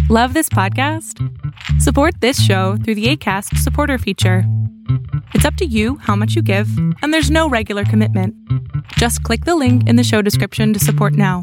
Love this podcast? Support this show through the Acast supporter feature. It's up to you how much you give, and there's no regular commitment. Just click the link in the show description to support now.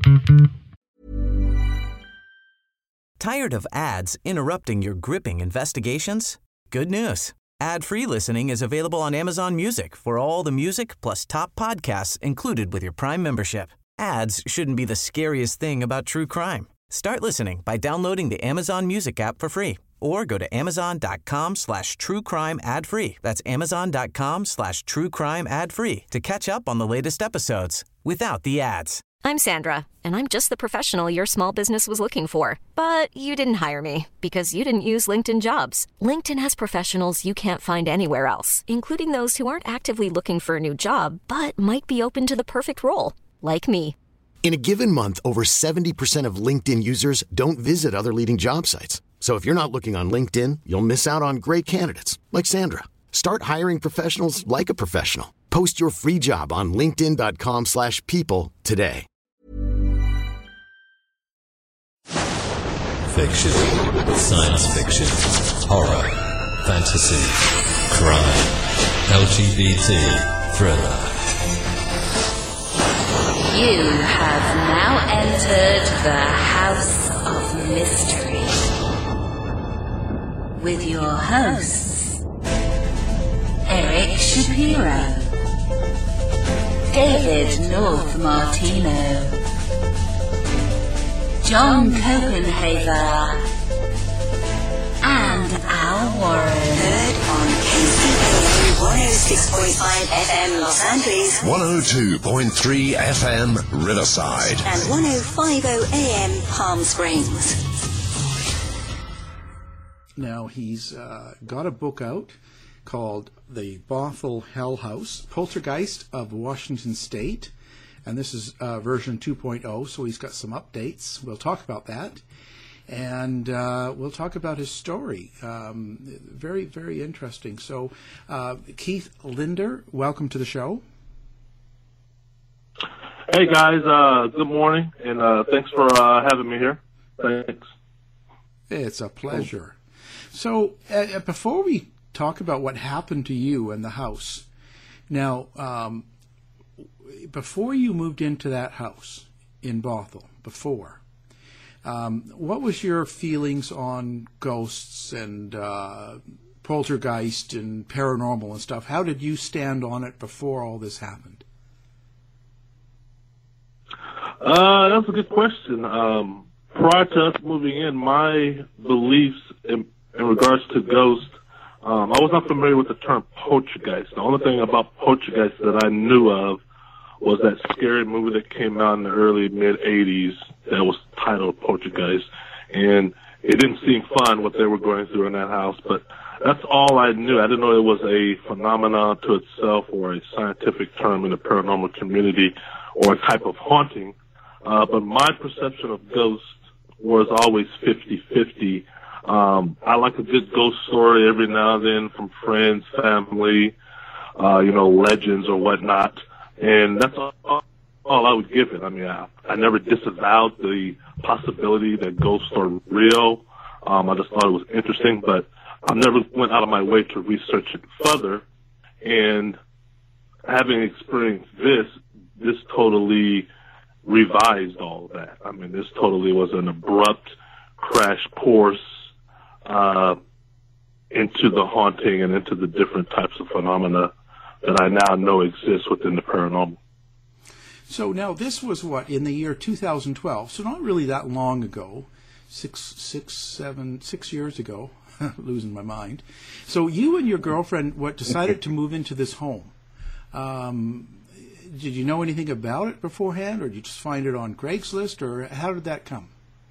Tired of ads interrupting your gripping investigations? Good news. Ad-free listening is available on Amazon Music for all the music plus top podcasts included with your Prime membership. Ads shouldn't be the scariest thing about true crime. Start listening by downloading the Amazon Music app for free or go to amazon.com/truecrime ad-free. That's amazon.com/truecrime ad-free to catch up on the latest episodes without the ads. I'm Sandra, and I'm just the professional your small business was looking for. But you didn't hire me because you didn't use LinkedIn Jobs. LinkedIn has professionals you can't find anywhere else, including those who aren't actively looking for a new job, but might be open to the perfect role, like me. In a given month, over 70% of LinkedIn users don't visit other leading job sites. So if you're not looking on LinkedIn, you'll miss out on great candidates like Sandra. Start hiring professionals like a professional. Post your free job on linkedin.com/people today. Fiction, science fiction, horror, fantasy, crime, LGBT, thriller. You have now entered the House of Mystery with your hosts, Eric Shapiro, David North Martino, John Copenhaver, and Al Warren. Heard on KCAA 106.5 FM Los Angeles, 102.3 FM Riverside, and 105.0 AM Palm Springs. Now, he's got a book out called The Bothell Hell House, Poltergeist of Washington State. And this is version 2.0, so he's got some updates. We'll talk about that. And we'll talk about his story. Very, very interesting. So, Keith Linder, welcome to the show. Hey, guys. Good morning, and thanks for having me here. Thanks. It's a pleasure. So, before we talk about what happened to you in the house, now, before you moved into that house in Bothell, what was your feelings on ghosts and poltergeist and paranormal and stuff? How did you stand on it before all this happened? That's a good question. Prior to us moving in, my beliefs in regards to ghosts, I was not familiar with the term poltergeist. The only thing about poltergeist that I knew of was that scary movie that came out in the early mid-'80s that was titled Poltergeist, and it didn't seem fun what they were going through in that house, but that's all I knew. I didn't know it was a phenomenon to itself or a scientific term in the paranormal community or a type of haunting, but my perception of ghosts was always 50-50. I like a good ghost story every now and then from friends, family, legends or whatnot. And that's all I would give it. I mean, I never disavowed the possibility that ghosts are real. I just thought it was interesting, but I never went out of my way to research it further. And having experienced this totally revised all of that. I mean, this totally was an abrupt crash course into the haunting and into the different types of phenomena that I now know exists within the paranormal. So now this was what, in the year 2012, so not really that long ago, 6 years ago, losing my mind. So you and your girlfriend decided to move into this home. Did you know anything about it beforehand, or did you just find it on Craigslist, or how did that come?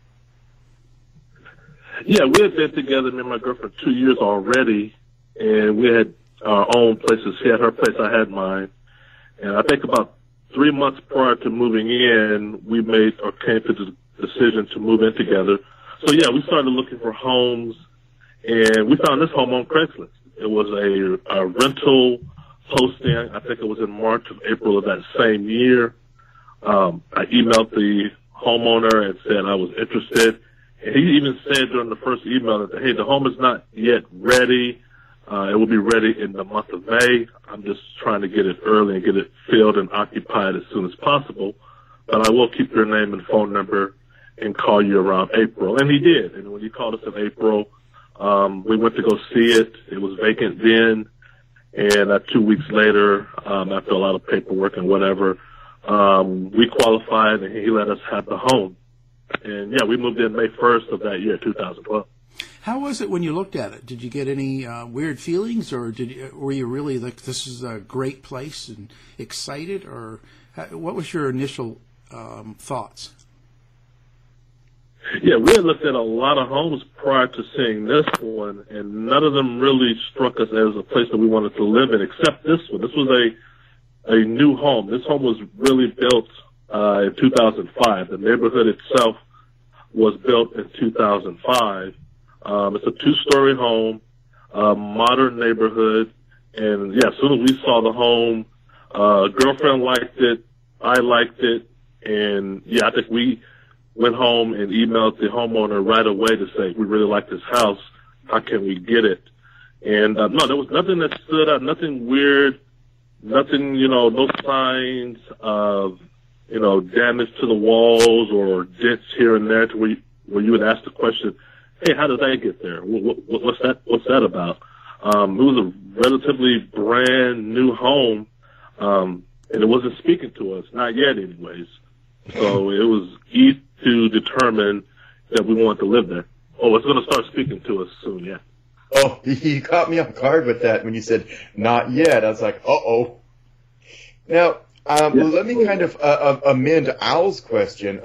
Yeah, we had been together, me and my girlfriend, 2 years already, and we had our own places. She had her place, I had mine. And I think about 3 months prior to moving in, we made or came to the decision to move in together. So, yeah, we started looking for homes, and we found this home on Craigslist. It was a rental posting. I think it was in March or April of that same year. I emailed the homeowner and said I was interested, He even said during the first email that, hey, the home is not yet ready. It will be ready in the month of May. I'm just trying to get it early and get it filled and occupied as soon as possible. But I will keep your name and phone number and call you around April. And he did. And when he called us in April, we went to go see it. It was vacant then. And 2 weeks later, after a lot of paperwork and whatever, we qualified and he let us have the home. And yeah, we moved in May 1st of that year, 2012. How was it when you looked at it? Did you get any weird feelings, or were you really like, this is a great place and excited, or what was your initial thoughts? Yeah, we had looked at a lot of homes prior to seeing this one, and none of them really struck us as a place that we wanted to live in, except this one. This was a new home. This home was really built in 2005. The neighborhood itself was built in 2005. It's a 2-story home, modern neighborhood, and yeah, as soon as we saw the home, girlfriend liked it, I liked it, and yeah, I think we went home and emailed the homeowner right away to say, we really like this house, how can we get it? And no, there was nothing that stood out, nothing weird, nothing, no signs of, damage to the walls or dents here and there to where you would ask the question, hey, how did that get there? What's that about? It was a relatively brand new home, and it wasn't speaking to us, not yet anyways. So it was easy to determine that we wanted to live there. Oh, it's going to start speaking to us soon, yeah. Oh, you caught me off guard with that when you said not yet. I was like, uh-oh. Now, let me kind of amend Al's question.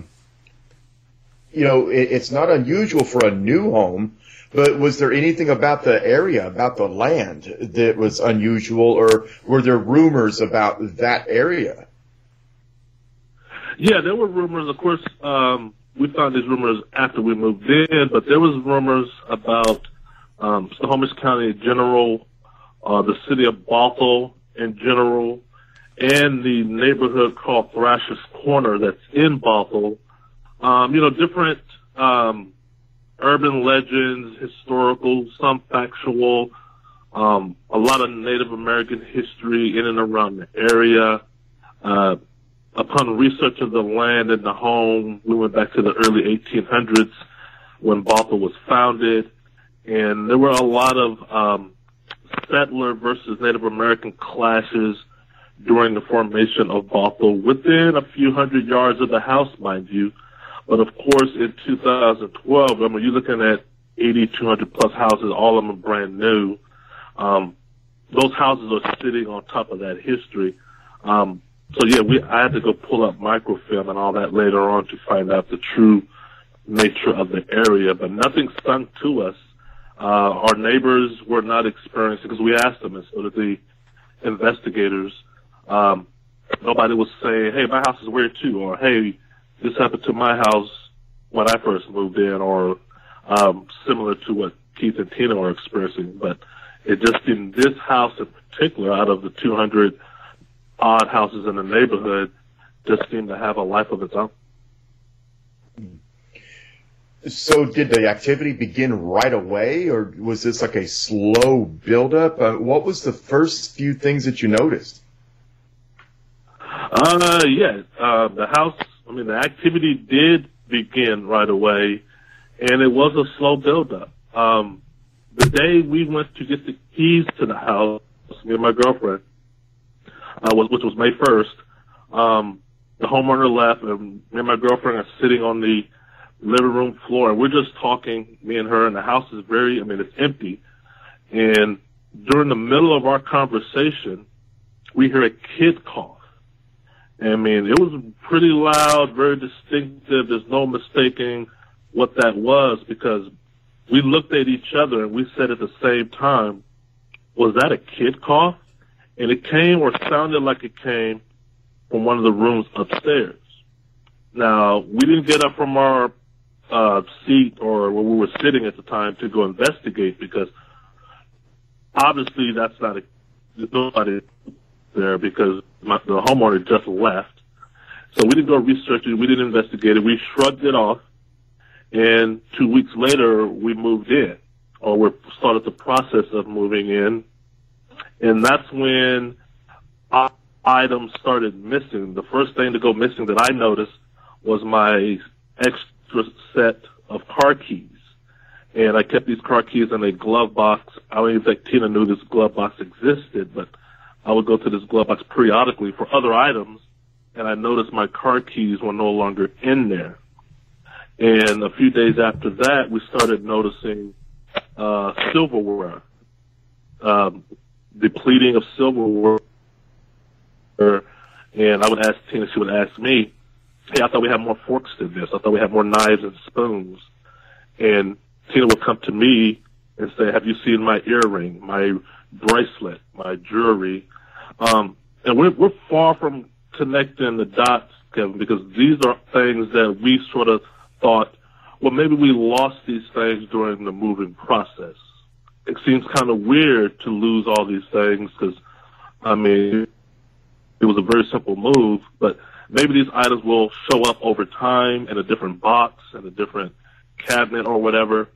It's not unusual for a new home, but was there anything about the area, about the land, that was unusual, or were there rumors about that area? Yeah, there were rumors. Of course, we found these rumors after we moved in, but there was rumors about Snohomish County in general, the city of Bothell in general, and the neighborhood called Thrasher's Corner that's in Bothell. Different urban legends, historical, some factual, a lot of Native American history in and around the area. Upon research of the land and the home, we went back to the early 1800s when Bothell was founded, and there were a lot of settler versus Native American clashes during the formation of Bothell, within a few hundred yards of the house, mind you. But of course, in 2012, you're looking at 200 plus houses, all of them are brand new. Those houses are sitting on top of that history. So yeah, I had to go pull up microfilm and all that later on to find out the true nature of the area, but nothing stunk to us. Our neighbors were not experiencing, because we asked them, and so did the investigators. Nobody was saying, hey, my house is weird too, or hey, this happened to my house when I first moved in, or similar to what Keith and Tina are experiencing. But it just, in this house in particular, out of the 200 odd houses in the neighborhood, just seemed to have a life of its own. So did the activity begin right away, or was this like a slow buildup? What was the first few things that you noticed? The house, the activity did begin right away, and it was a slow buildup. The day we went to get the keys to the house, me and my girlfriend, which was May 1st, the homeowner left, and me and my girlfriend are sitting on the living room floor, and we're just talking, me and her, and the house is it's empty. And during the middle of our conversation, we hear a kid cough. It was pretty loud, very distinctive. There's no mistaking what that was, because we looked at each other and we said at the same time, was that a kid cough? And it came, or sounded like it came, from one of the rooms upstairs. Now, we didn't get up from our seat or where we were sitting at the time to go investigate, because obviously there's nobody there, because the homeowner just left. So we didn't go research it. We didn't investigate it. We shrugged it off. And 2 weeks later, we moved in, or we started the process of moving in. And that's when items started missing. The first thing to go missing that I noticed was my extra set of car keys. And I kept these car keys in a glove box. I don't even think Tina knew this glove box existed, but I would go to this glove box periodically for other items, and I noticed my car keys were no longer in there. And a few days after that, we started noticing silverware, depleting of silverware. And I would ask Tina, she would ask me, hey, I thought we had more forks than this. I thought we had more knives and spoons. And Tina would come to me and say, have you seen my earring, my bracelet, my jewelry? And we're far from connecting the dots, Kevin, because these are things that we sort of thought, well, maybe we lost these things during the moving process. It seems kind of weird to lose all these things because, I mean, it was a very simple move, but maybe these items will show up over time in a different box, in a different cabinet or whatever.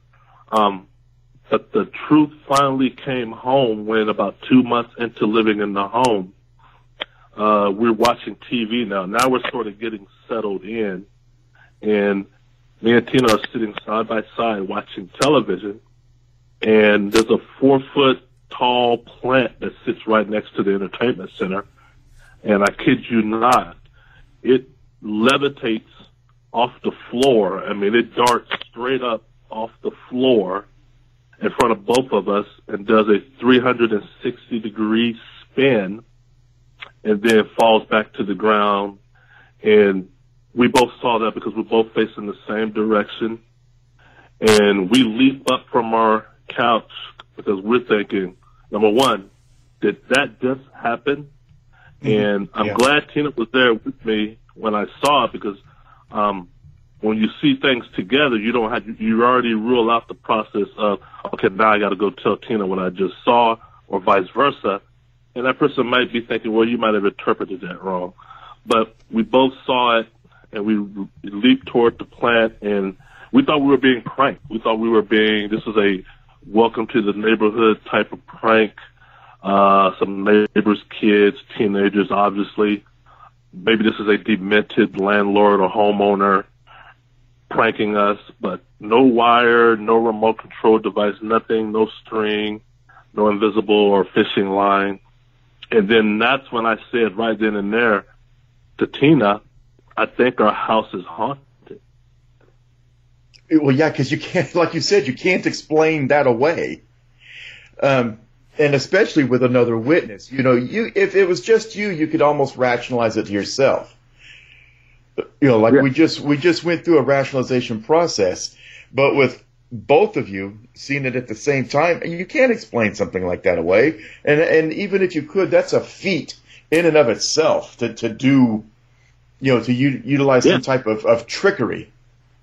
But the truth finally came home when about 2 months into living in the home, we're watching TV now. Now we're sort of getting settled in, and me and Tina are sitting side by side watching television, and there's a 4-foot tall plant that sits right next to the entertainment center. And I kid you not, it levitates off the floor. I mean, it darts straight up off the floor in front of both of us and does a 360-degree spin and then falls back to the ground. And we both saw that because we're both facing the same direction. And we leap up from our couch because we're thinking, number one, did that just happen? And I'm glad Tina was there with me when I saw it because when you see things together, you already rule out the process of, okay, now I got to go tell Tina what I just saw, or vice versa. And that person might be thinking, well, you might have interpreted that wrong. But we both saw it, and we leaped toward the plant, and we thought we were being pranked. We thought this was a welcome to the neighborhood type of prank. Some neighbors' kids, teenagers, obviously. Maybe this is a demented landlord or homeowner pranking us, but no wire, no remote control device, nothing, no string, no invisible or fishing line. And then that's when I said right then and there to Tina, I think our house is haunted. Well, yeah, because you can't, like you said, you can't explain that away. And especially with another witness, if it was just you could almost rationalize it to yourself. We just went through a rationalization process, but with both of you seeing it at the same time, you can't explain something like that away. And even if you could, that's a feat in and of itself to do, to utilize some type of trickery.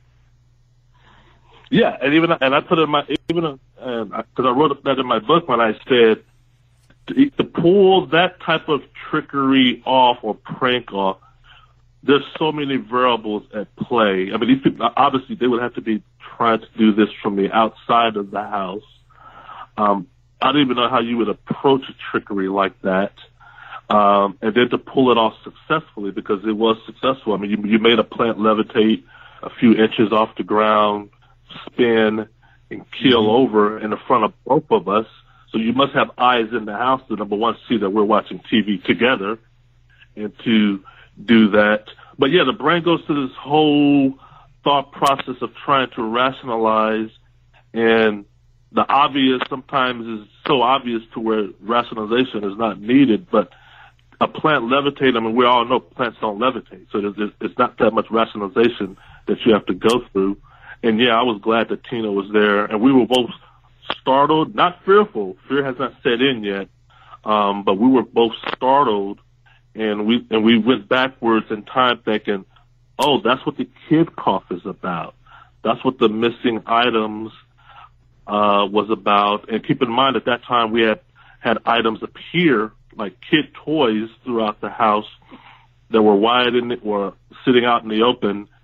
Yeah, and I put it in my because I wrote that in my book when I said to pull that type of trickery off or prank off. There's so many variables at play. I mean, these people obviously they would have to be trying to do this from the outside of the house. I don't even know how you would approach a trickery like that, and then to pull it off successfully because it was successful. I mean, you made a plant levitate a few inches off the ground, spin, and keel over in the front of both of us. So you must have eyes in the house to, number one, see that we're watching TV together, and to do that. But yeah, the brain goes through this whole thought process of trying to rationalize, and the obvious sometimes is so obvious to where rationalization is not needed. But a plant levitate, I mean, we all know plants don't levitate, so it's not that much rationalization that you have to go through. And yeah, I was glad that Tina was there, and we were both startled, not fearful. Fear has not set in yet, but we were both startled, and we went backwards in time thinking, oh, that's what the kid cough is about. That's what the missing items was about. And keep in mind, at that time, we had items appear like kid toys throughout the house that were wide and were sitting out in the open.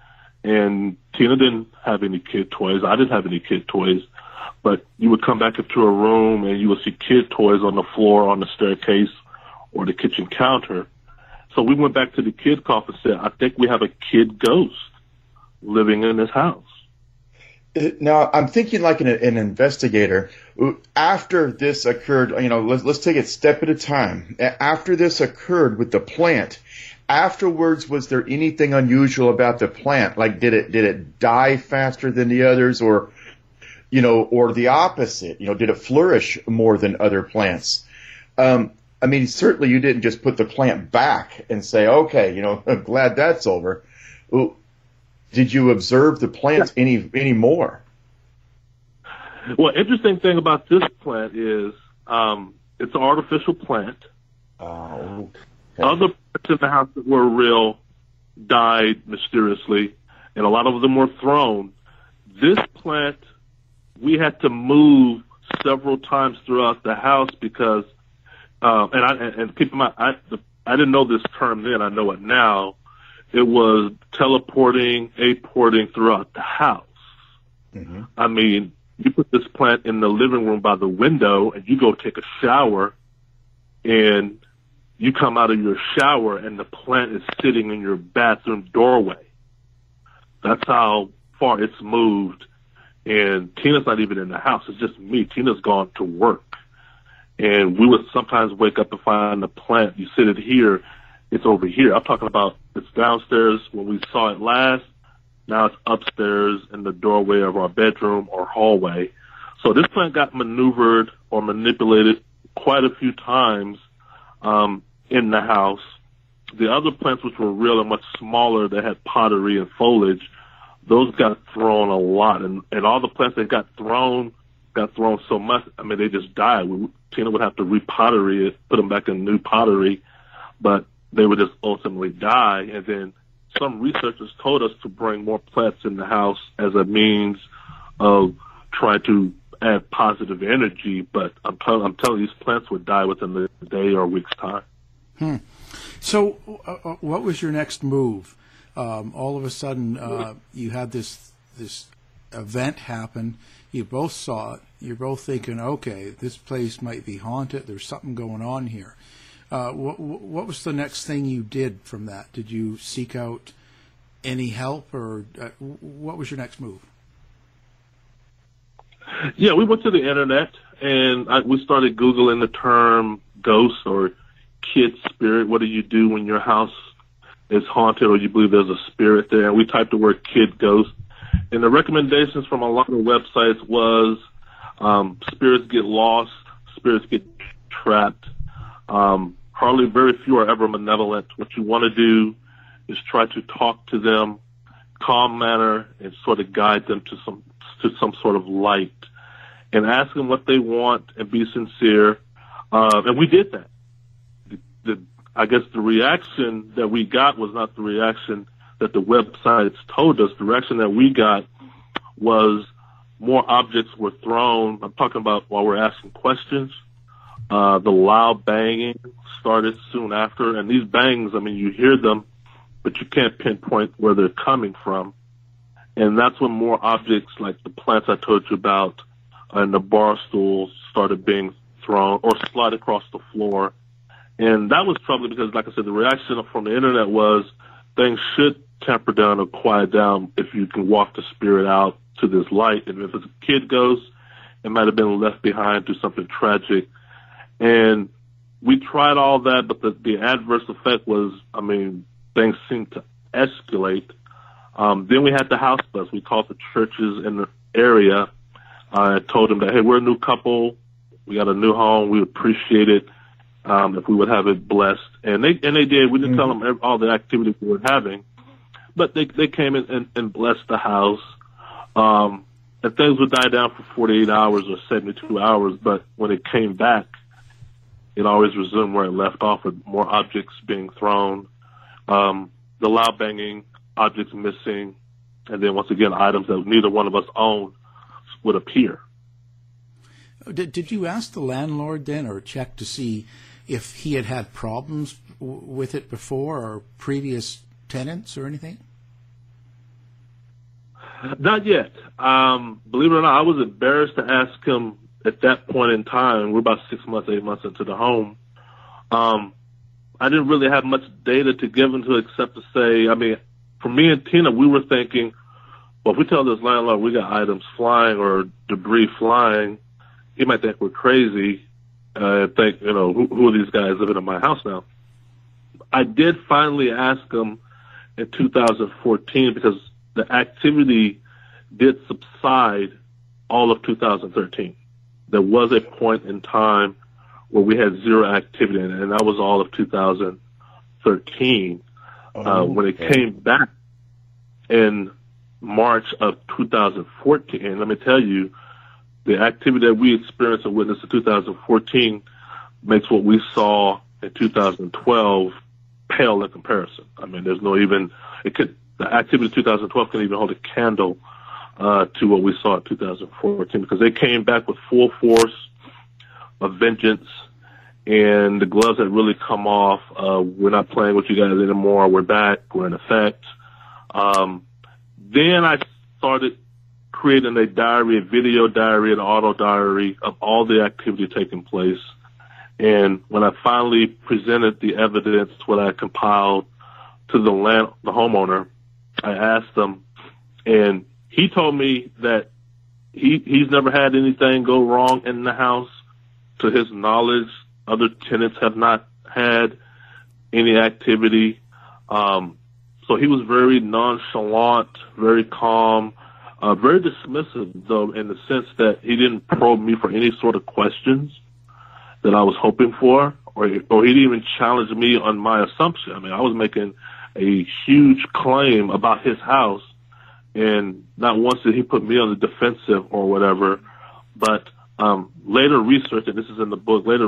And Tina didn't have any kid toys. I didn't have any kid toys. But you would come back into a room and you would see kid toys on the floor, on the staircase, or the kitchen counter. So we went back to the kid cough and said, I think we have a kid ghost living in this house. Now, I'm thinking like an investigator. After this occurred, let's take it step at a time. After this occurred with the plant, afterwards, was there anything unusual about the plant? Like, did it die faster than the others, or the opposite? Did it flourish more than other plants? Certainly you didn't just put the plant back and say, okay, I'm glad that's over. Did you observe the plant any more? Well, interesting thing about this plant is it's an artificial plant. Oh, okay. Other plants in the house that were real died mysteriously, and a lot of them were thrown. This plant, we had to move several times throughout the house because, and keep in mind, I didn't know this term then. I know it now. It was teleporting, apporting throughout the house. Mm-hmm. I mean, you put this plant in the living room by the window, and you go take a shower, and you come out of your shower, and the plant is sitting in your bathroom doorway. That's how far it's moved. And Tina's not even in the house. It's just me. Tina's gone to work. And we would sometimes wake up and find the plant. You sit it here, it's over here. I'm talking about it's downstairs when we saw it last. Now it's upstairs in the doorway of our bedroom or hallway. So this plant got maneuvered or manipulated quite a few times in the house. The other plants, which were real and much smaller, that had pottery and foliage, those got thrown a lot. And all the plants that got thrown so much, I mean, they just died. Tina would have to repottery it, put them back in new pottery, but they would just ultimately die. And then some researchers told us to bring more plants in the house as a means of trying to add positive energy. But I'm telling you, these plants would die within a day or a week's time. So what was your next move? All of a sudden, you had this event happen. You both saw it. You're both thinking, okay, this place might be haunted. There's something going on here. What was the next thing you did from that? Did you seek out any help, or what was your next move? Yeah, we went to the internet, and we started Googling the term ghost or kid spirit. What do you do when your house is haunted or you believe there's a spirit there? And we typed the word kid ghost. And the recommendations from a lot of websites was spirits get lost, spirits get trapped. Very few are ever malevolent. What you want to do is try to talk to them, calm manner, and sort of guide them to some sort of light, and ask them what they want and be sincere. And we did that. I guess the reaction that we got was not the reaction that the websites told us. The reaction that we got was more objects were thrown. I'm talking about while we're asking questions. The loud banging started soon after. And these bangs, I mean, you hear them, but you can't pinpoint where they're coming from. And that's when more objects like the plants I told you about and the bar stools started being thrown or slid across the floor. And that was probably because, like I said, the reaction from the internet was things should temper down or quiet down if you can walk the spirit out to this light. And if it's a kid ghost, it might have been left behind through something tragic. And we tried all that, but the adverse effect was, I mean, things seemed to escalate. Then we had the house bus. We called the churches in the area. I told them that, hey, we're a new couple. We got a new home. We appreciate it if we would have it blessed. And they did. We didn't tell them all the activity we were having, but they came in and blessed the house. And things would die down for 48 hours or 72 hours, but when it came back, it always resumed where it left off with more objects being thrown, the loud banging, objects missing, and then once again, items that neither one of us owned would appear. Did you ask the landlord then, or check to see if he had problems with it before, or previous tenants or anything? Not yet. Believe it or not, I was embarrassed to ask him at that point in time. We're about 6 months, 8 months into the home. I didn't really have much data to give him to except to say, I mean, for me and Tina, we were thinking, well, if we tell this landlord we got items flying or debris flying, he might think we're crazy. Think, who are these guys living in my house now? I did finally ask him in 2014 because the activity did subside all of 2013. There was a point in time where we had zero activity, and that was all of 2013. When it came back in March of 2014, and let me tell you, the activity that we experienced and witnessed in 2014 makes what we saw in 2012 pale in comparison. I mean, there's no even, the activity of 2012 couldn't even hold a candle to what we saw in 2014 because they came back with full force, a vengeance, and the gloves had really come off. We're not playing with you guys anymore. We're back. We're in effect. Then I started creating a diary, a video diary, an auto diary of all the activity taking place. And when I finally presented the evidence, what I compiled to the homeowner, I asked him, and he told me that he's never had anything go wrong in the house. To his knowledge, other tenants have not had any activity. So he was very nonchalant, very calm, very dismissive, though, in the sense that he didn't probe me for any sort of questions that I was hoping for, or he didn't even challenge me on my assumption. I mean, I was making a huge claim about his house, and not once did he put me on the defensive or whatever. But later research, and this is in the book, there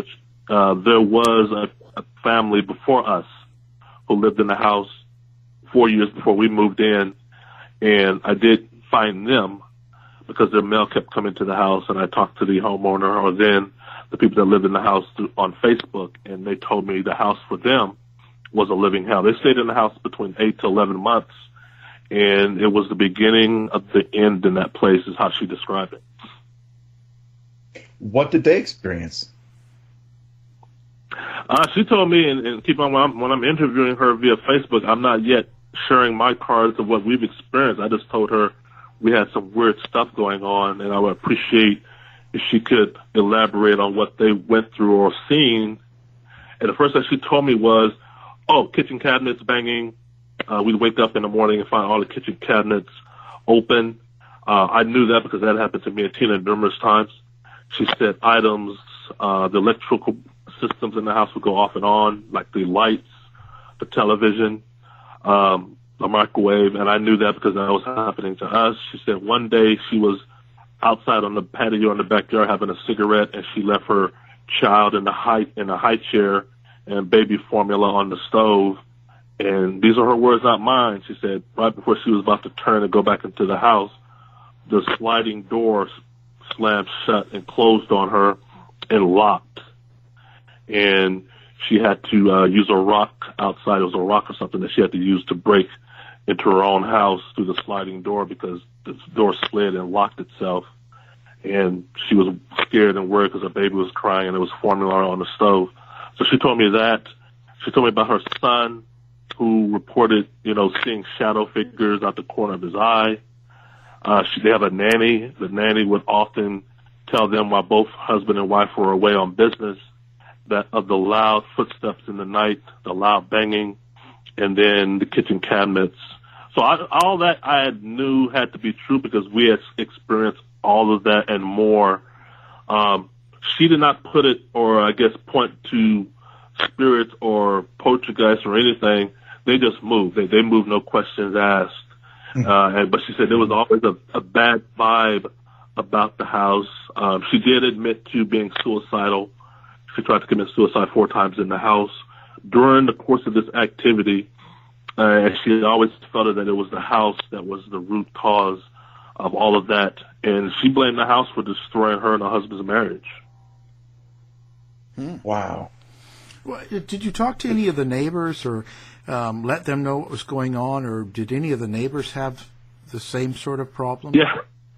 was a family before us who lived in the house 4 years before we moved in, and I did find them because their mail kept coming to the house, and I talked to the homeowner or then the people that lived in the house on Facebook, and they told me the house for them was a living hell. They stayed in the house between 8 to 11 months, and it was the beginning of the end in that place is how she described it. What did they experience? She told me, and keep on, when I'm interviewing her via Facebook, I'm not yet sharing my cards of what we've experienced. I just told her we had some weird stuff going on, and I would appreciate if she could elaborate on what they went through or seen. And the first thing she told me was, kitchen cabinets banging. We'd wake up in the morning and find all the kitchen cabinets open. I knew that because that happened to me and Tina numerous times. She said items, the electrical systems in the house would go off and on, like the lights, the television, the microwave, and I knew that because that was happening to us. She said one day she was outside on the patio in the backyard having a cigarette, and she left her child in a high chair and baby formula on the stove. And these are her words, not mine. She said right before she was about to turn and go back into the house, the sliding door slammed shut and closed on her and locked. And she had to use a rock outside. It was a rock or something that she had to use to break into her own house through the sliding door because the door slid and locked itself. And she was scared and worried because her baby was crying and there was formula on the stove. So she told me that. She told me about her son who reported, seeing shadow figures out the corner of his eye. They have a nanny. The nanny would often tell them while both husband and wife were away on business that of the loud footsteps in the night, the loud banging, and then the kitchen cabinets. So all that I knew had to be true because we had experienced all of that and more. She did not put it or I guess point to spirits or poltergeists or anything. They just moved. They moved, no questions asked. But she said there was always a bad vibe about the house. She did admit to being suicidal. She tried to commit suicide 4 times in the house during the course of this activity. And she always felt that it was the house that was the root cause of all of that. And she blamed the house for destroying her and her husband's marriage. Wow. Well, did you talk to any of the neighbors or let them know what was going on, or did any of the neighbors have the same sort of problem? Yeah.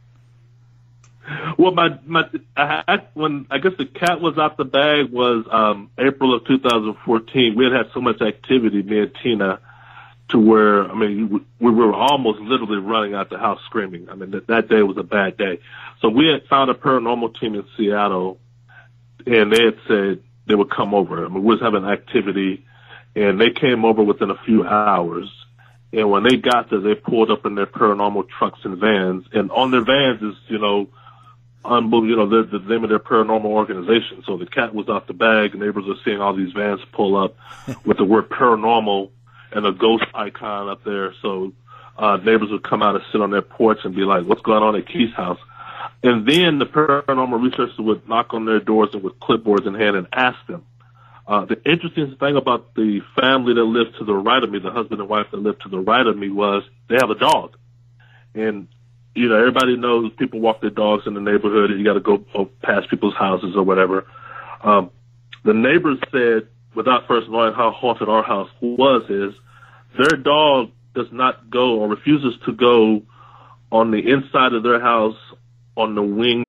Well, when I guess the cat was out the bag was April of 2014. We had so much activity, me and Tina, to where, I mean, we were almost literally running out the house screaming. I mean, that day was a bad day. So we had found a paranormal team in Seattle, and they had said they would come over. I mean, we was having activity, and they came over within a few hours. And when they got there, they pulled up in their paranormal trucks and vans. And on their vans is, unbelievable, the name of their paranormal organization. So the cat was out the bag. Neighbors are seeing all these vans pull up with the word paranormal and a ghost icon up there. So neighbors would come out and sit on their porch and be like, what's going on at Keith's house? And then the paranormal researchers would knock on their doors and with clipboards in hand and ask them. The interesting thing about the family that lived to the right of me, the husband and wife that lived to the right of me, was they have a dog. And, everybody knows people walk their dogs in the neighborhood and you got to go past people's houses or whatever. The neighbors said, without first knowing how haunted our house was, is their dog does not go or refuses to go on the inside of their house on the wing.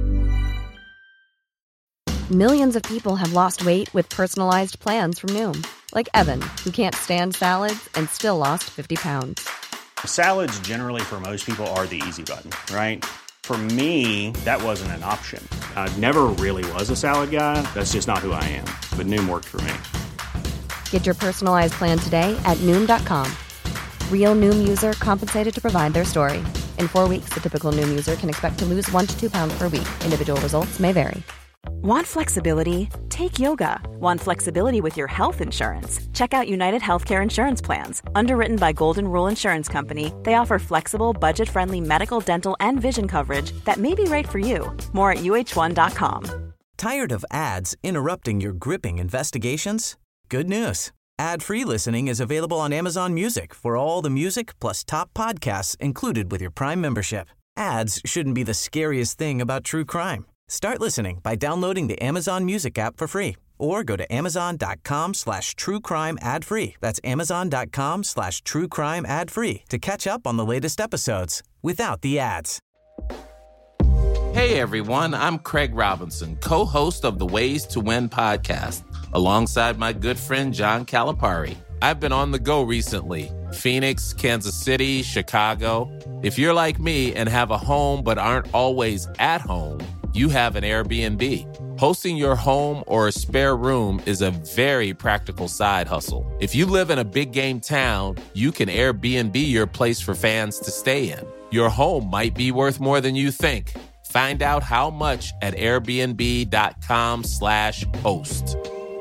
Millions of people have lost weight with personalized plans from Noom. Like Evan, who can't stand salads and still lost 50 pounds. Salads generally for most people are the easy button, right? For me, that wasn't an option. I never really was a salad guy. That's just not who I am. But Noom worked for me. Get your personalized plan today at Noom.com. Real Noom user compensated to provide their story. In 4 weeks, the typical Noom user can expect to lose 1 to 2 pounds per week. Individual results may vary. Want flexibility? Take yoga. Want flexibility with your health insurance? Check out United Healthcare Insurance Plans. Underwritten by Golden Rule Insurance Company, they offer flexible, budget-friendly medical, dental, and vision coverage that may be right for you. More at UH1.com. Tired of ads interrupting your gripping investigations? Good news. Ad-free listening is available on Amazon Music for all the music plus top podcasts included with your Prime membership. Ads shouldn't be the scariest thing about true crime. Start listening by downloading the Amazon Music app for free or go to amazon.com/truecrime ad-free. That's amazon.com/truecrime ad-free to catch up on the latest episodes without the ads. Hey everyone, I'm Craig Robinson, co-host of the Ways to Win podcast, alongside my good friend John Calipari. I've been on the go recently. Phoenix, Kansas City, Chicago. If you're like me and have a home but aren't always at home, you have an Airbnb. Hosting your home or a spare room is a very practical side hustle. If you live in a big game town, you can Airbnb your place for fans to stay in. Your home might be worth more than you think. Find out how much at airbnb.com/host.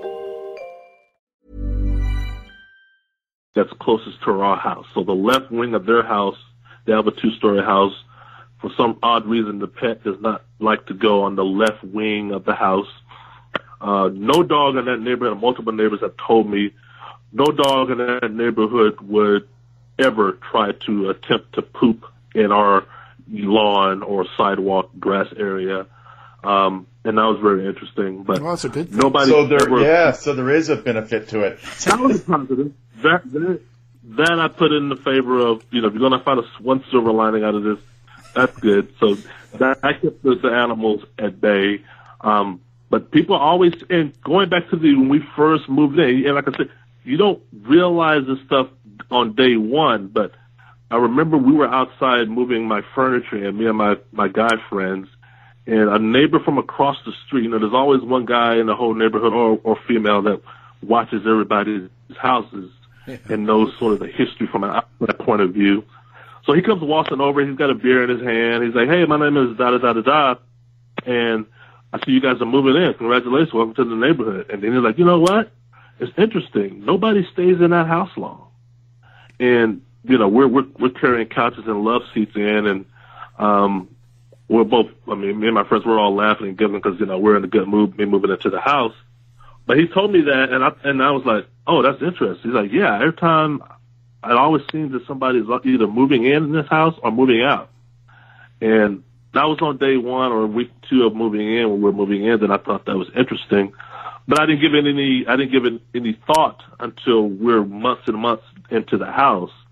That's closest to our house. So the left wing of their house, they have a 2-story house. For some odd reason, the pet does not like to go on the left wing of the house. No dog in that neighborhood, multiple neighbors have told me, no dog in that neighborhood would ever try to attempt to poop in our lawn or sidewalk grass area. And that was very interesting. But that's a good thing. Nobody so there is a benefit to it. That was positive. That I put in the favor of, if you're going to find one silver lining out of this, that's good. So that I kept the animals at bay. But people always, and going back to when we first moved in, and like I said, you don't realize this stuff on day one, but I remember we were outside moving my furniture, and me and my guy friends, and a neighbor from across the street, there's always one guy in the whole neighborhood or female that watches everybody's houses and knows sort of the history from an outside point of view. So he comes waltzing over. He's got a beer in his hand. He's like, "Hey, my name is da-da-da-da-da, and I see you guys are moving in. Congratulations. Welcome to the neighborhood." And then he's like, "You know what? It's interesting. Nobody stays in that house long." And, we're carrying couches and love seats in, and we're both, me and my friends, we're all laughing and giggling because, we're in a good mood, me moving into the house. But he told me that, and I was like, "Oh, that's interesting." He's like, "Yeah, every time it always seems that somebody's either moving in this house or moving out." And that was on day 1 or week 2 of moving in. When we were moving in, then I thought that was interesting. But I didn't give it any thought until we're months and months into the house.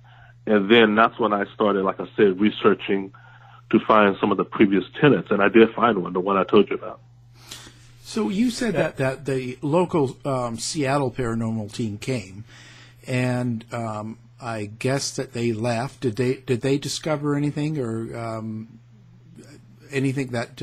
And then that's when I started, like I said, researching to find some of the previous tenants, and I did find one, the one I told you about. So you said that the local Seattle paranormal team came, and I guess that they left. Did they discover anything or anything that?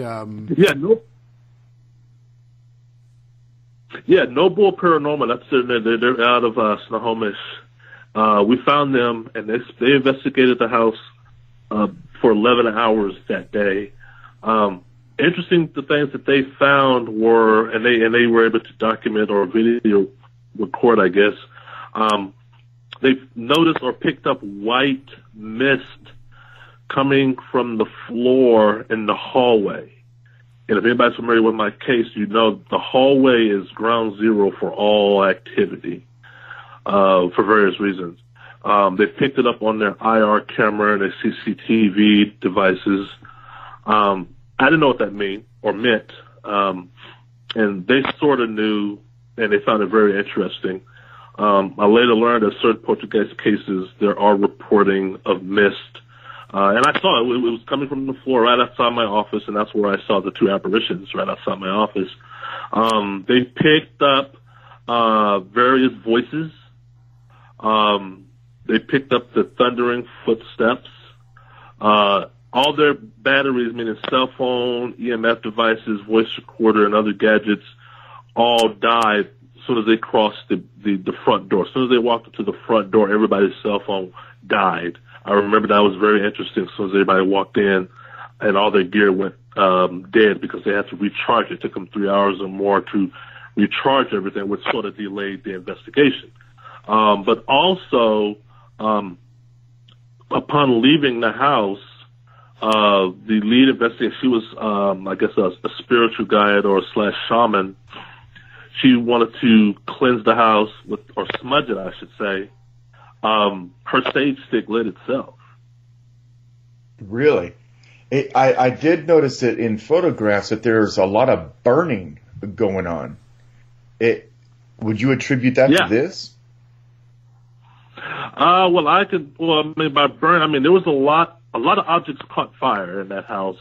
Noble Paranormal. That's they're out of Snohomish. We found them, and they investigated the house for 11 hours that day. Interesting, the things that they found were, and they were able to document or video record, I guess. They noticed or picked up white mist coming from the floor in the hallway. And if anybody's familiar with my case, you know the hallway is ground zero for all activity for various reasons. They picked it up on their IR camera and their CCTV devices. I didn't know what that meant. And they sort of knew, and they found it very interesting. I later learned that certain poltergeist cases, there are reporting of mist. And I saw it. It was coming from the floor right outside my office, and that's where I saw the two apparitions right outside my office. They picked up various voices. They picked up the thundering footsteps. All their batteries, meaning cell phone, EMF devices, voice recorder, and other gadgets, all died as soon as they crossed the front door. As soon as they walked into the front door, everybody's cell phone died. I remember that was very interesting. As soon as everybody walked in, and all their gear went dead because they had to recharge it. It took them 3 hours or more to recharge everything, which sort of delayed the investigation. But also, upon leaving the house, the lead investigator, she was, I guess, a spiritual guide or / shaman. She wanted to cleanse the house or smudge it, I should say. Her sage stick lit itself. Really? I did notice that in photographs that there's a lot of burning going on. Would you attribute that to this? By burn, there was a lot of objects caught fire in that house,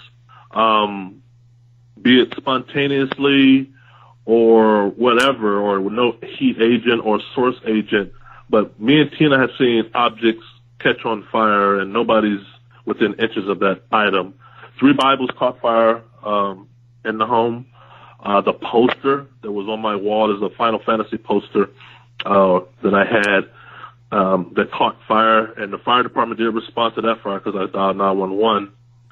be it spontaneously or whatever, or with no heat agent or source agent. But me and Tina have seen objects catch on fire, and nobody's within inches of that item. 3 Bibles caught fire in the home. The poster that was on my wall is a Final Fantasy poster that I had that caught fire, and the fire department did respond to that fire because I dialed 911.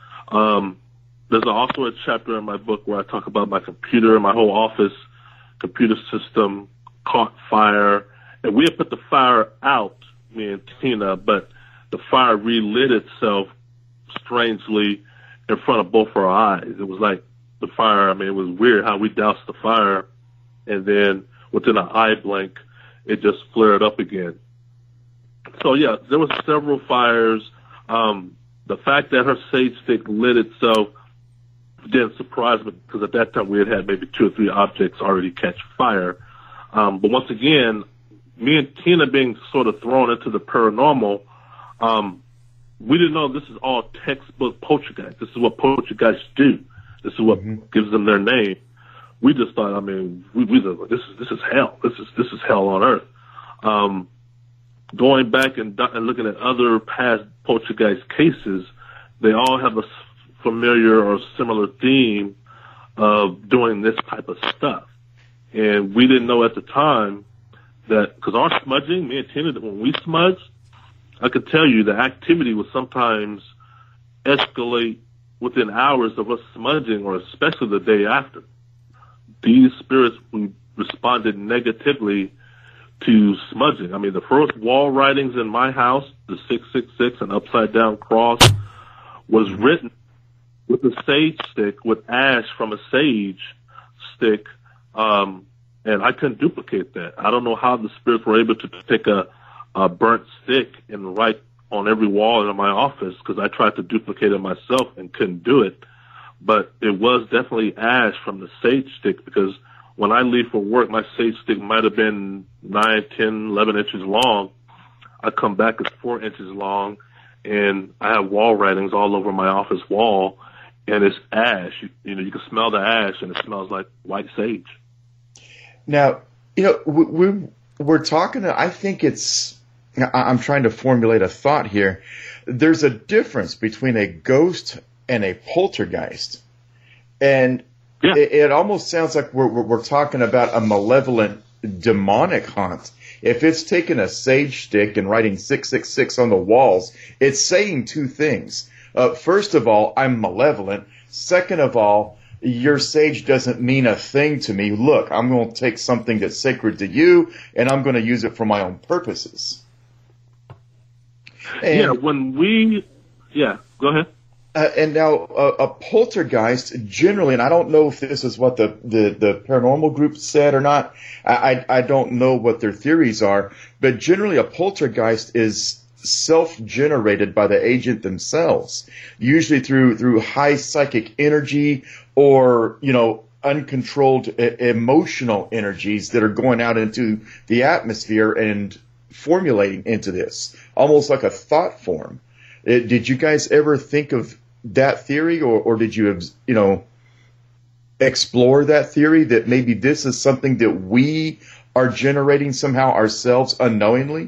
There's also a chapter in my book where I talk about my computer, my whole office computer system caught fire. And we had put the fire out, me and Tina, but the fire relit itself strangely in front of both our eyes. It was like the fire, it was weird how we doused the fire, and then within an eye blink, it just flared up again. So, yeah, there were several fires. The fact that her sage stick lit itself didn't surprise me because at that time we had maybe 2 or 3 objects already catch fire. But once again, me and Tina being sort of thrown into the paranormal, we didn't know this is all textbook poltergeist. This is what poltergeists do. This is what gives them their name. We just thought, this is hell. This is hell on earth. Going back and looking at other past poltergeist cases, they all have a familiar or similar theme of doing this type of stuff. And we didn't know at the time that, because our smudging, me and Tina, when we smudged, I could tell you the activity would sometimes escalate within hours of us smudging, or especially the day after. These spirits responded negatively to smudging. The first wall writings in my house, the 666 and upside down cross, was written with a sage stick, with ash from a sage stick, and I couldn't duplicate that. I don't know how the spirits were able to take a burnt stick and write on every wall in my office, because I tried to duplicate it myself and couldn't do it. But it was definitely ash from the sage stick, because when I leave for work, my sage stick might have been 9, 10, 11 inches long. I come back, it's 4 inches long, and I have wall writings all over my office wall, and it's ash. You can smell the ash, and it smells like white sage. Now, we're talking, I think I'm trying to formulate a thought here. There's a difference between a ghost and a poltergeist. And it almost sounds like we're talking about a malevolent demonic haunt. If it's taking a sage stick and writing 666 on the walls, it's saying two things. First of all, I'm malevolent. Second of all, your sage doesn't mean a thing to me. Look, I'm going to take something that's sacred to you, and I'm going to use it for my own purposes. And, go ahead. And now a poltergeist generally, and I don't know if this is what the paranormal group said or not. I don't know what their theories are, but generally a poltergeist is self-generated by the agent themselves, usually through high psychic energy or, uncontrolled emotional energies that are going out into the atmosphere and formulating into this, almost like a thought form. Did you guys ever think of that theory, or did you, explore that theory that maybe this is something that we are generating somehow ourselves unknowingly?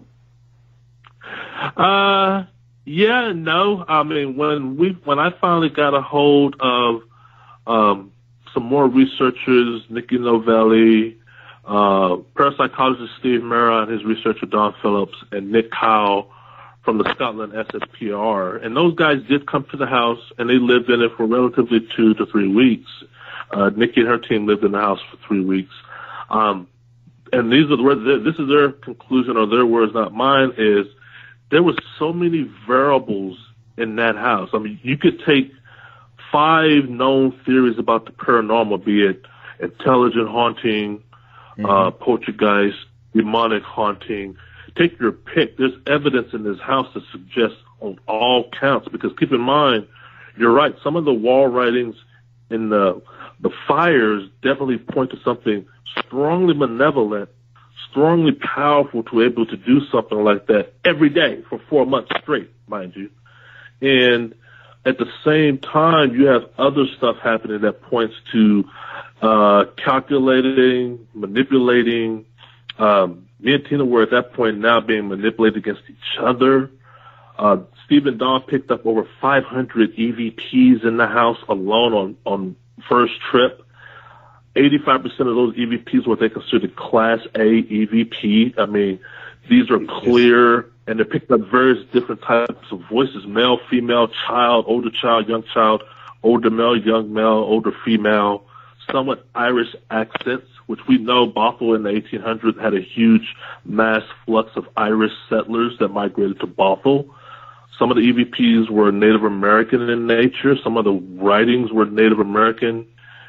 Yeah, no. I mean, when I finally got a hold of some more researchers, Nikki Novelli, parapsychologist Steve Mera and his researcher Don Phillips, and Nick Kyle from the Scotland SSPR, and those guys did come to the house, and they lived in it for relatively 2 to 3 weeks. Nikki and her team lived in the house for 3 weeks. And this is their conclusion, or their words, not mine, is there was so many variables in that house. I mean, you could take 5 known theories about the paranormal, be it intelligent haunting, poltergeist, demonic haunting. Take your pick. There's evidence in this house that suggests on all counts, because keep in mind, you're right, some of the wall writings in the fires definitely point to something strongly malevolent, strongly powerful, to be able to do something like that every day for 4 months straight, mind you. And at the same time, you have other stuff happening that points to calculating, manipulating. Me and Tina were at that point now being manipulated against each other. Steve and Don picked up over 500 EVPs in the house alone on first trip. 85% of those EVPs were they considered Class A EVP. I mean, these are clear, and they picked up various different types of voices: male, female, child, older child, young child, older male, young male, older female, somewhat Irish accents, which we know Bothell in the 1800s had a huge mass flux of Irish settlers that migrated to Bothell. Some of the EVPs were Native American in nature. Some of the writings were Native American,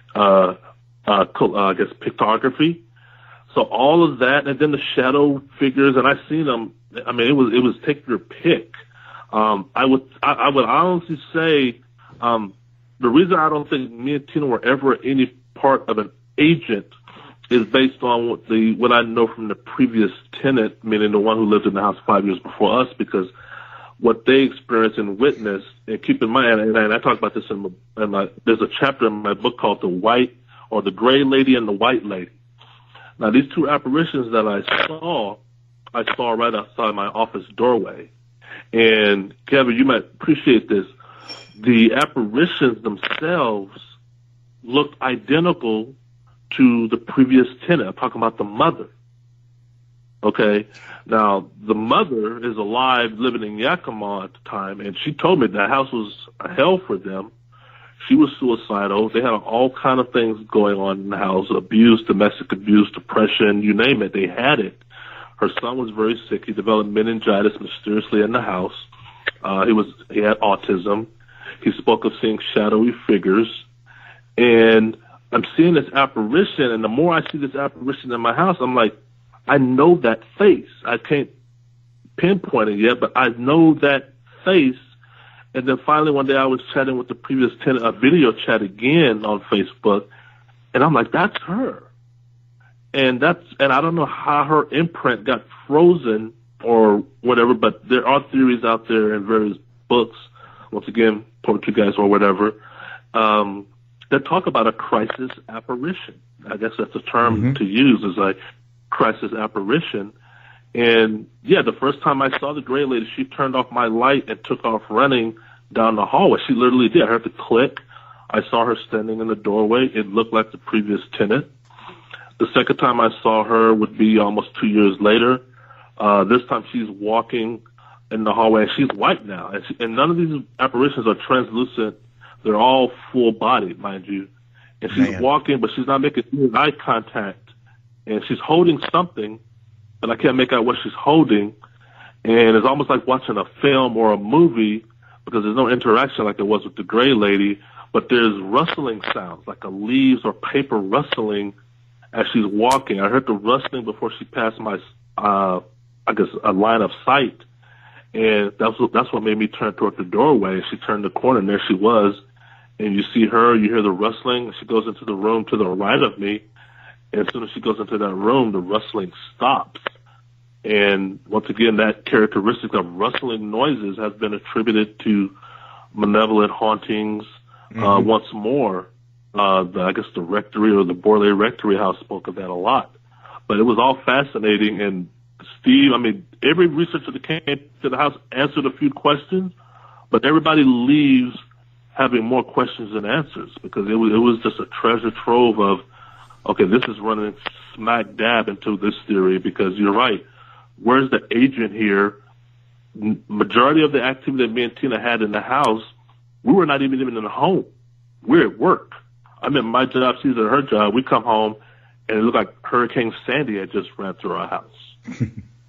pictography. So all of that, and then the shadow figures, and I've seen them. I mean, it was take your pick. I would honestly say, the reason I don't think me and Tina were ever any part of an agent is based on what I know from the previous tenant, meaning the one who lived in the house 5 years before us, because what they experienced and witnessed, and keep in mind, and I talk about this in there's a chapter in my book called The Gray Lady and the White Lady. Now, these two apparitions that I saw right outside my office doorway. And Kevin, you might appreciate this. The apparitions themselves looked identical to the previous tenant. I'm talking about the mother. Okay? Now, the mother is alive, living in Yakima at the time, and she told me that house was a hell for them. She was suicidal. They had all kind of things going on in the house: abuse, domestic abuse, depression, you name it. They had it. Her son was very sick. He developed meningitis mysteriously in the house. He had autism. He spoke of seeing shadowy figures. And I'm seeing this apparition, and the more I see this apparition in my house, I'm like, I know that face. I can't pinpoint it yet, but I know that face. And then finally one day I was chatting with the previous tenant, a video chat again on Facebook, and I'm like, that's her. And I don't know how her imprint got frozen or whatever, but there are theories out there in various books, once again, Poltergeist or whatever, that talk about a crisis apparition. I guess that's a term to use, is like crisis apparition. And yeah, the first time I saw the gray lady, she turned off my light and took off running down the hallway. She literally did. I heard the click. I saw her standing in the doorway. It looked like the previous tenant. The second time I saw her would be almost 2 years later. This time she's walking in the hallway, and she's white now. And none of these apparitions are translucent. They're all full-bodied, mind you. And she's walking, but she's not making eye contact. And she's holding something, but I can't make out what she's holding. And it's almost like watching a film or a movie, because there's no interaction like there was with the gray lady, but there's rustling sounds, like a leaves or paper rustling as she's walking. I heard the rustling before she passed my, I guess, a line of sight. And that's what made me turn toward the doorway. She turned the corner, and there she was. And you see her, you hear the rustling. She goes into the room to the right of me. And as soon as she goes into that room, the rustling stops. And once again, that characteristic of rustling noises has been attributed to malevolent hauntings. Once more, I guess the rectory or the Borley Rectory House spoke of that a lot. But it was all fascinating. And Steve, I mean, every researcher that came to the house answered a few questions, but everybody leaves having more questions than answers, because it was just a treasure trove of, okay, this is running smack dab into this theory, because you're right. Where's the agent here? Majority of the activity that me and Tina had in the house, we were not even in the home. We're at work. I'm at my job, she's at her job. We come home, and it looked like Hurricane Sandy had just ran through our house.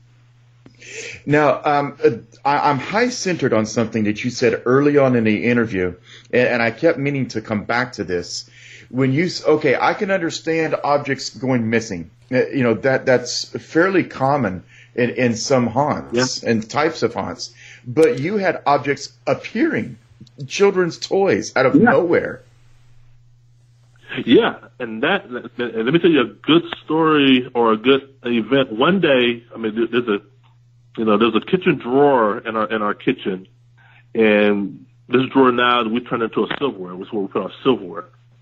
Now, I'm high-centered on something that you said early on in the interview, and I kept meaning to come back to this. When you, okay, I can understand objects going missing. You know, that's fairly common in some haunts and types of haunts. But you had objects appearing, children's toys out of nowhere. Yeah, and let me tell you a good story or a good event. One day, I mean, there's a kitchen drawer in our kitchen, and this drawer now we turned into a silverware, which is where we put our silverware.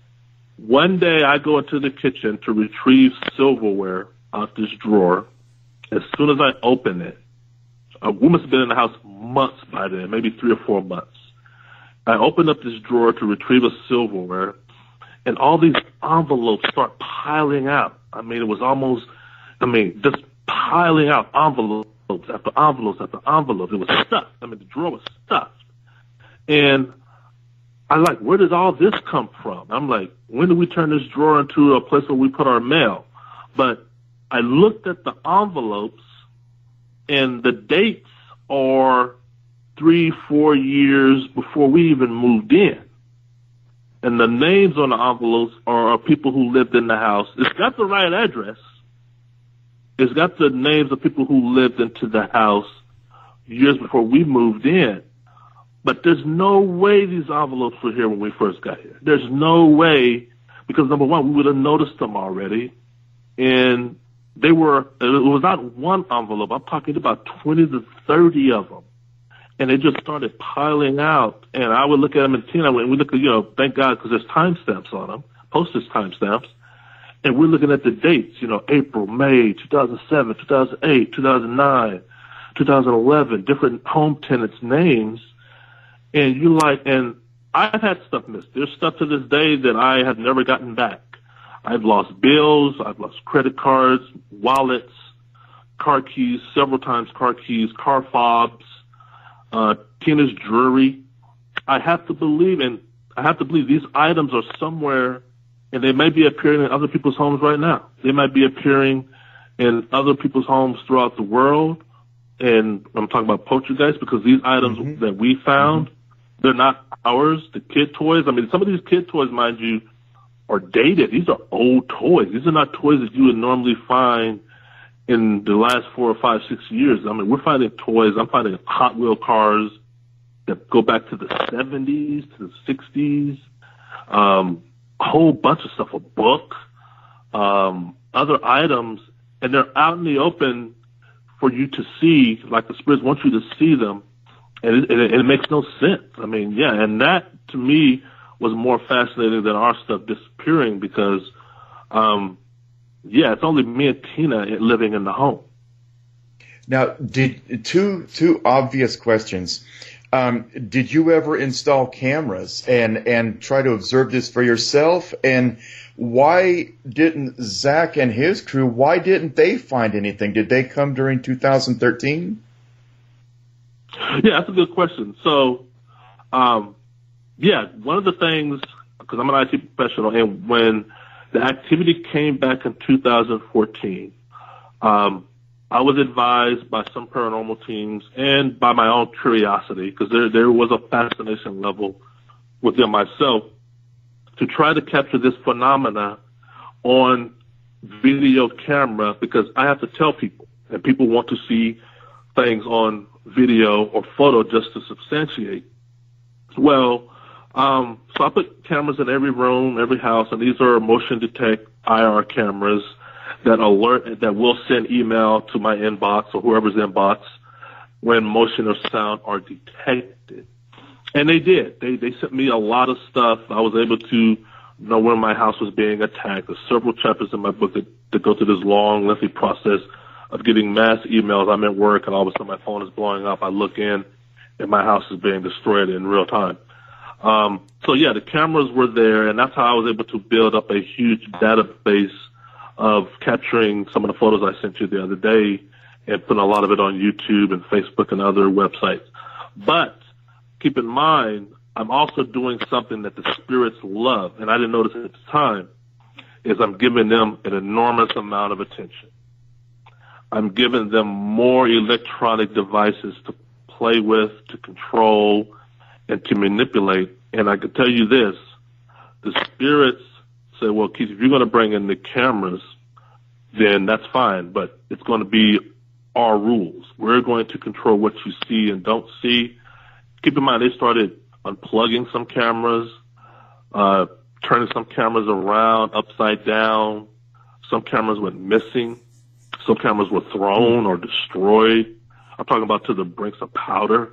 One day I go into the kitchen to retrieve silverware out this drawer. As soon as I open it, we must have been in the house months by then, maybe 3 or 4 months. I open up this drawer to retrieve a silverware, and all these envelopes start piling out. I mean, it was almost, just piling out envelopes after envelopes after envelopes. It was stuffed. I mean, the drawer was stuffed. And I'm like, where did all this come from? I'm like, when did we turn this drawer into a place where we put our mail? But I looked at the envelopes, and the dates are 3-4 years before we even moved in. And the names on the envelopes are people who lived in the house. It's got the right address. It's got the names of people who lived into the house years before we moved in. But there's no way these envelopes were here when we first got here. There's no way, because number one, we would have noticed them already. And it was not one envelope. I'm talking about 20 to 30 of them. And they just started piling out. And I would look at them, and Tina, and we look at, thank God, because there's timestamps on them, postage timestamps. And we're looking at the dates, April, May, 2007, 2008, 2009, 2011, different home tenants' names. And and I've had stuff missed. There's stuff to this day that I have never gotten back. I've lost bills, I've lost credit cards, wallets, car keys, several times car keys, car fobs, Tina's jewelry. I have to believe these items are somewhere, and they may be appearing in other people's homes right now. They might be appearing in other people's homes throughout the world. And I'm talking about poltergeist, because these items that we found, they're not ours. The kid toys, some of these kid toys, mind you, are dated. These are old toys. These are not toys that you would normally find in the last 4 or 5, 6 years. We're finding toys. I'm finding Hot Wheel cars that go back to the 70s, to the 60s, a whole bunch of stuff, a book, other items, and they're out in the open for you to see, like the spirits want you to see them, and it makes no sense. I mean, yeah, and that to me was more fascinating than our stuff disappearing because, it's only me and Tina living in the home. Now, two obvious questions. Did you ever install cameras and try to observe this for yourself? And why didn't Zach and his crew, why didn't they find anything? Did they come during 2013? Yeah, that's a good question. So, one of the things, because I'm an IT professional, and when the activity came back in 2014, I was advised by some paranormal teams and by my own curiosity, because there was a fascination level within myself, to try to capture this phenomena on video camera, because I have to tell people, and people want to see things on video or photo just to substantiate. Well, so I put cameras in every room, every house, and these are motion detect IR cameras that alert, that will send email to my inbox or whoever's inbox when motion or sound are detected. And they did. They sent me a lot of stuff. I was able to know when my house was being attacked. There's several chapters in my book that go through this long, lengthy process of getting mass emails. I'm at work, and all of a sudden my phone is blowing up. I look in, and my house is being destroyed in real time. The cameras were there, and that's how I was able to build up a huge database of capturing some of the photos I sent you the other day and putting a lot of it on YouTube and Facebook and other websites. But keep in mind, I'm also doing something that the spirits love, and I didn't notice at the time, is I'm giving them an enormous amount of attention. I'm giving them more electronic devices to play with, to control, and to manipulate. And I can tell you this, the spirits say, well, Keith, if you're going to bring in the cameras, then that's fine, but it's going to be our rules. We're going to control what you see and don't see. Keep in mind, they started unplugging some cameras, turning some cameras around, upside down. Some cameras went missing. Some cameras were thrown or destroyed. I'm talking about to the brinks of powder.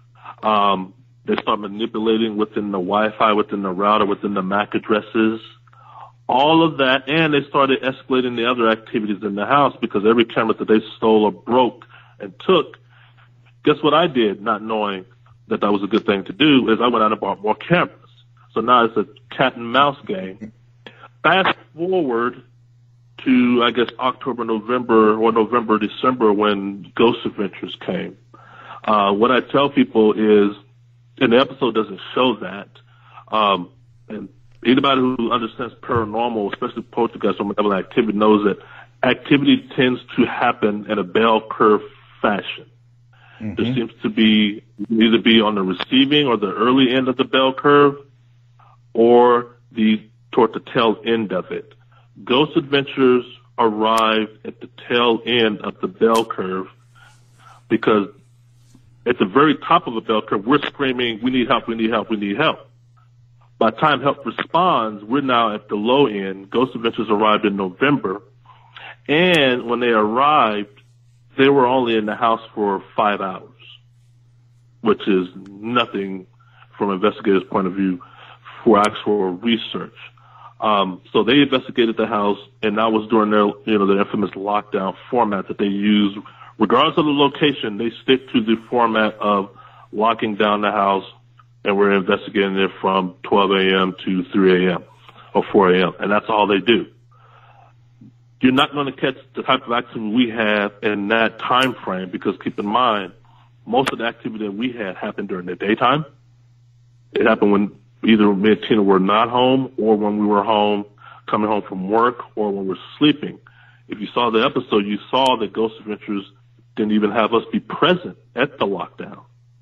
They start manipulating within the Wi-Fi, within the router, within the MAC addresses. All of that, and they started escalating the other activities in the house, because every camera that they stole or broke and took, guess what I did, not knowing that was a good thing to do, is I went out and bought more cameras. So now it's a cat and mouse game. Fast forward to, I guess, October, November, or November, December, when Ghost Adventures came. What I tell people is, and the episode doesn't show that, and anybody who understands paranormal, especially poltergeist or malevolent activity, knows that activity tends to happen in a bell curve fashion. Mm-hmm. There seems to be either be on the receiving or the early end of the bell curve, or toward the tail end of it. Ghost Adventures arrived at the tail end of the bell curve, because at the very top of the bell curve, we're screaming, we need help, we need help, we need help. By the time help responds, we're now at the low end. Ghost Adventures arrived in November, and when they arrived, they were only in the house for 5 hours, which is nothing from an investigator's point of view for actual research. So they investigated the house, and that was during their infamous lockdown format that they use. Regardless of the location, they stick to the format of locking down the house, and we're investigating it from 12 a.m. to 3 a.m. or 4 a.m., and that's all they do. You're not going to catch the type of activity we have in that time frame, because keep in mind, most of the activity that we had happened during the daytime. It happened when either me and Tina were not home, or when we were home, coming home from work, or when we're sleeping. If you saw the episode, you saw that Ghost Adventures didn't even have us be present at the lockdown.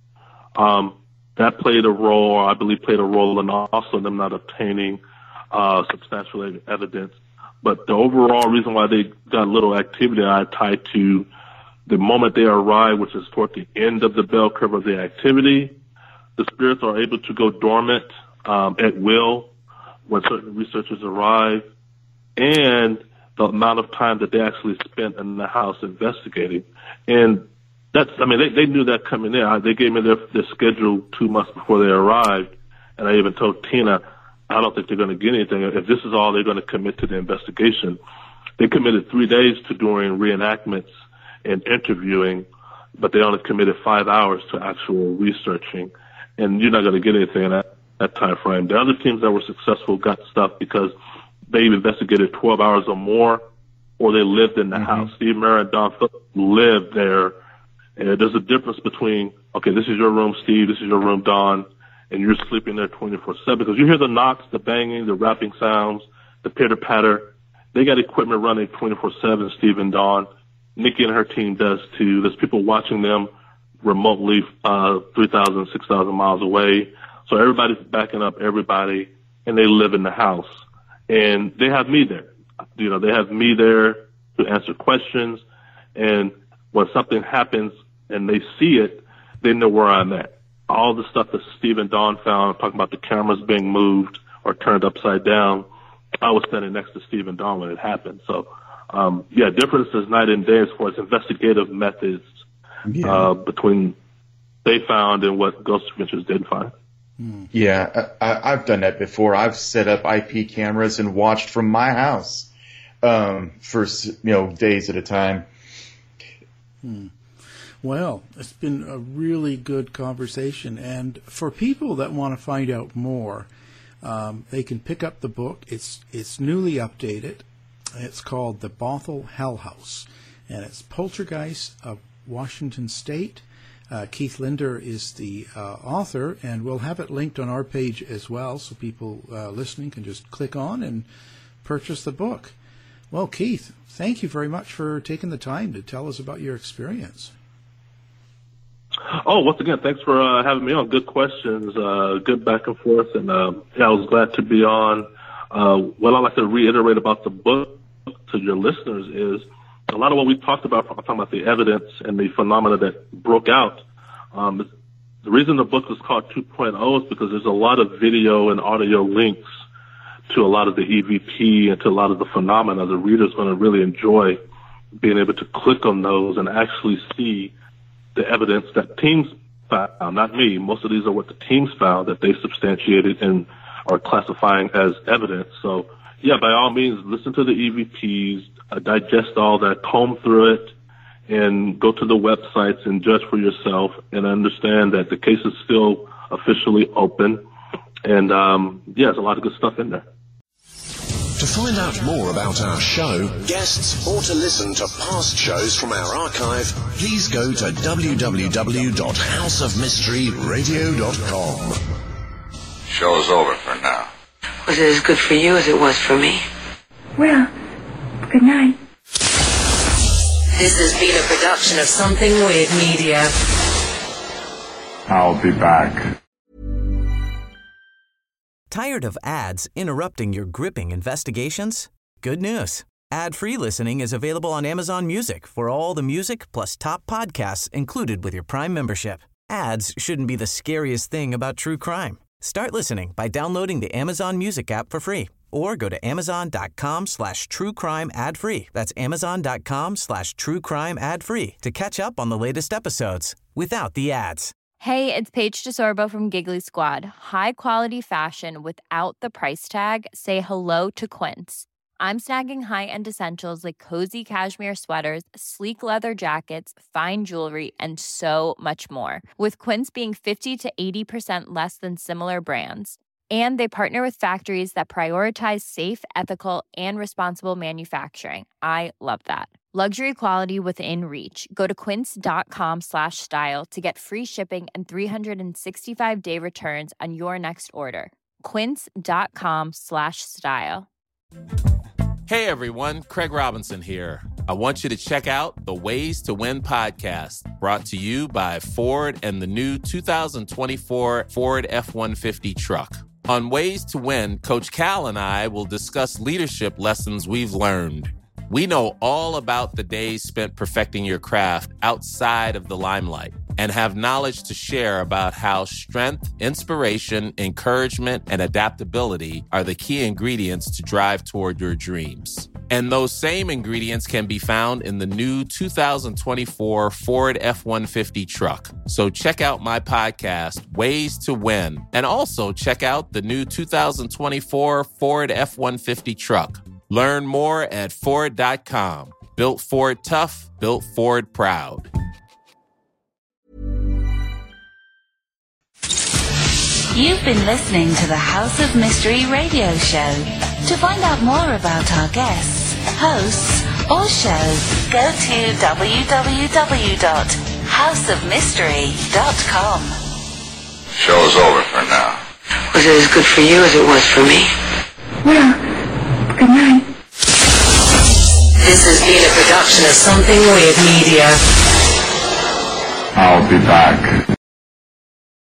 That played a role, or I believe played a role in also them not obtaining substantial evidence. But the overall reason why they got little activity, I tied to the moment they arrive, which is toward the end of the bell curve of the activity. The spirits are able to go dormant at will when certain researchers arrive, and the amount of time that they actually spent in the house investigating. And they knew that coming in. They gave me their schedule 2 months before they arrived, and I even told Tina, I don't think they're going to get anything. If this is all they're going to commit to the investigation, they committed 3 days to doing reenactments and interviewing, but they only committed 5 hours to actual researching. And you're not going to get anything in that time frame. The other teams that were successful got stuff because they investigated 12 hours or more, or they lived in the house. Steve Murray and Don Phillips lived there. And there's a difference between, okay, this is your room, Steve, this is your room, Don, and you're sleeping there 24/7 because you hear the knocks, the banging, the rapping sounds, the pitter-patter. They got equipment running 24/7, Steve and Don. Nikki and her team does too. There's people watching them remotely 3,000, 6,000 miles away. So everybody's backing up everybody, and they live in the house. And they have me there. They have me there to answer questions. And when something happens and they see it, they know where I'm at. All the stuff that Steve and Don found, talking about the cameras being moved or turned upside down, I was standing next to Steve and Don when it happened. So, differences night and day as far as investigative methods between they found and what Ghost Adventures did find. Yeah, I've done that before. I've set up IP cameras and watched from my house for days at a time. Well, it's been a really good conversation, and for people that want to find out more, they can pick up the book. It's newly updated. It's called The Bothell Hell House, and it's Poltergeist of Washington State. Keith Linder is the author, and we'll have it linked on our page as well, so people listening can just click on and purchase the book. Well, Keith, thank you very much for taking the time to tell us about your experience. Oh, once again, thanks for having me on. Good questions, good back and forth, and I was glad to be on. What I'd like to reiterate about the book to your listeners is a lot of what we talked about, talking about the evidence and the phenomena that broke out. The reason the book is called 2.0 is because there's a lot of video and audio links to a lot of the EVP and to a lot of the phenomena. The reader's going to really enjoy being able to click on those and actually see the evidence that teams found, not me. Most of these are what the teams found that they substantiated and are classifying as evidence. So, by all means, listen to the EVPs, digest all that, comb through it, and go to the websites and judge for yourself and understand that the case is still officially open. And, there's a lot of good stuff in there. To find out more about our show, guests, or to listen to past shows from our archive, please go to www.houseofmysteryradio.com. Show's over for now. Was it as good for you as it was for me? Well, good night. This has been a production of Something Weird Media. I'll be back. Tired of ads interrupting your gripping investigations? Good news. Ad-free listening is available on Amazon Music for all the music plus top podcasts included with your Prime membership. Ads shouldn't be the scariest thing about true crime. Start listening by downloading the Amazon Music app for free or go to amazon.com/truecrime ad-free. That's amazon.com/truecrime ad-free to catch up on the latest episodes without the ads. Hey, it's Paige DeSorbo from Giggly Squad. High quality fashion without the price tag. Say hello to Quince. I'm snagging high-end essentials like cozy cashmere sweaters, sleek leather jackets, fine jewelry, and so much more. With Quince being 50 to 80% less than similar brands. And they partner with factories that prioritize safe, ethical, and responsible manufacturing. I love that. Luxury quality within reach. Go to quince.com/style to get free shipping and 365-day returns on your next order. Quince.com/style. Hey everyone, Craig Robinson here. I want you to check out the Ways to Win podcast, brought to you by Ford and the new 2024 Ford F-150 truck. On Ways to Win, Coach Cal and I will discuss leadership lessons we've learned. We know all about the days spent perfecting your craft outside of the limelight. and have knowledge to share about how strength, inspiration, encouragement, and adaptability are the key ingredients to drive toward your dreams. And those same ingredients can be found in the new 2024 Ford F-150 truck. So check out my podcast, Ways to Win, and also check out the new 2024 Ford F-150 truck. Learn more at Ford.com. Built Ford tough, built Ford proud. You've been listening to the House of Mystery radio show. To find out more about our guests, hosts, or shows, go to www.houseofmystery.com. Show's over for now. Was it as good for you as it was for me? Well, good night. This has been a production of Something Weird Media. I'll be back.